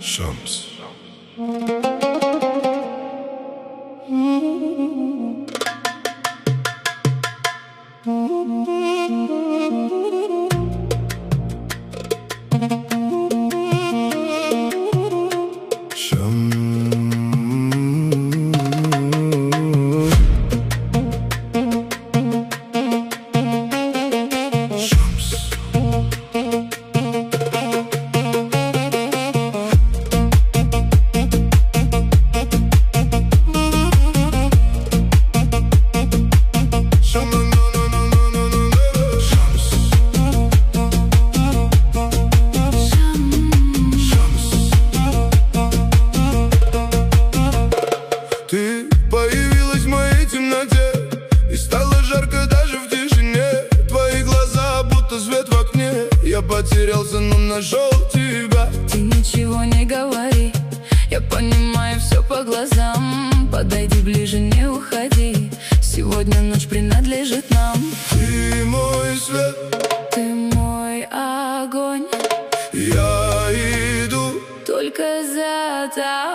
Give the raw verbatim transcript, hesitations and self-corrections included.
Шамс. Ты появилась в моей темноте, и стало жарко даже в тишине. Твои глаза будто свет в окне. Я потерялся, но нашел тебя. Ты ничего не говори, я понимаю все по глазам. Подойди ближе, не уходи, сегодня ночь принадлежит нам. Ты мой свет, ты мой огонь. Я иду только за тобой.